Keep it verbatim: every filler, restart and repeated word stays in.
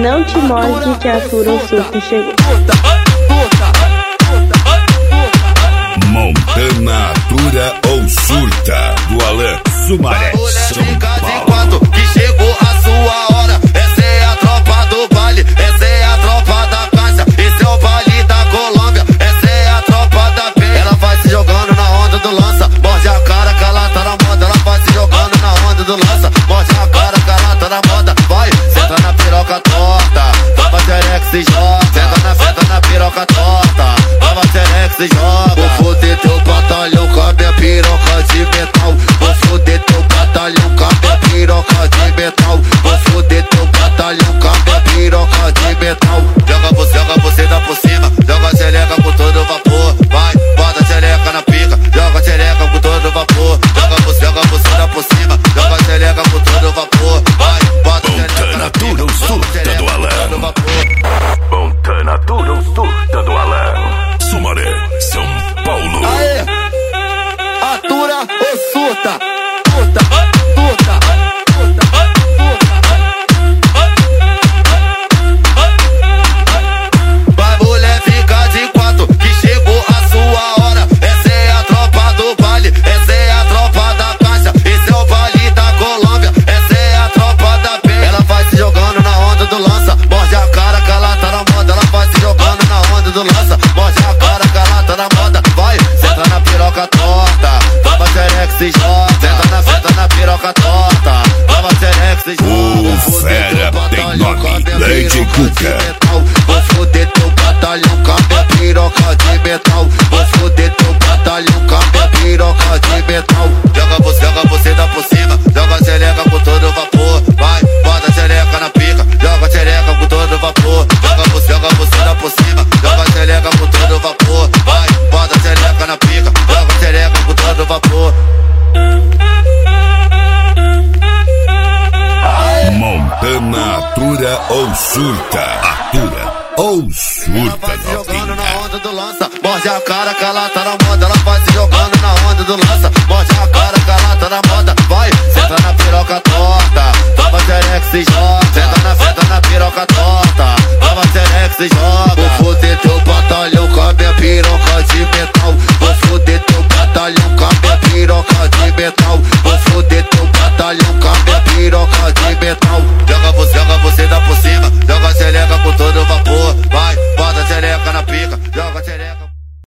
Não te morde que a Atura ou Surta chegou. Montana, Atura ou Surta, do Alan Sumaré, São Paulo. Que chegou a sua hora, essa é a tropa do baile, essa é a tropa da caixa, esse é o baile da Colômbia, essa é a tropa da penha. Ela vai se jogando na onda do lança, morde a cara que ela tá na moda. Ela vai se jogando na onda do lança, morde a cara que ela tá na moda. Vai, senta na piroca torta, tava xerex e joga. Senta na, senta na piroca torta, tava xerex e joga. Vou foder teu batalhão com a minha piroca de metal. Vou foder teu batalhão com a minha piroca de metal. Vou foder teu batalhão com a minha piroca de metal. Joga você, joga você dá por cima, joga a xereca com todo vapor. Vai, bota a xereca na pica, joga a xereca com todo vapor. Joga você, joga você dá por cima, joga a xereca com todo vapor. Vai, bota a xereca na pica, Montana, Atura ou Surta do Alan. Montana, Atura ou Surta do Alan. Sumaré, São Paulo. Aê, Atura ou Surta? Surta, surta. Vai mulher ficar de quatro, que chegou a sua hora. Essa é a tropa do baile, essa é a tropa da caixa, esse é o baile da Colômbia, essa é a tropa da penha. Ela vai se jogando na onda do lança, morde a cara que ela tá na moda. Ela vai se jogando na onda do lança, morde a cara que ela tá na moda. Vai, senta na piroca torta, tava xerex e joga. Senta na, senta na piroca torta, tava xerex e joga. O fera tem nome, Lady Cuca. Vou foder teu batalhão com a minha piroca de metal. Vou foder teu batalhão com a minha piroca de metal. Joga você, joga você dá por cima, joga a xereca com todo vapor. Vai, bota a xereca na pica, joga a xereca com todo vapor. Joga você, joga você dá por cima, joga a xereca com todo vapor. Vai, bota a xereca na pica, joga a xereca com todo vapor. Montana, Atura ou Surta. Atura ou Surta, Jogando na novinha. onda do lança, morde a cara que ela tá na moda. Ela vai se jogando na onda do lança, morde a cara que ela tá na moda. Vai, senta na piroca torta, tava xerex e joga. Senta na, senta na piroca torta, tava xerex e joga. Vou foder teu batalhão com a minha piroca de metal. Vou foder teu batalhão com a minha piroca de metal.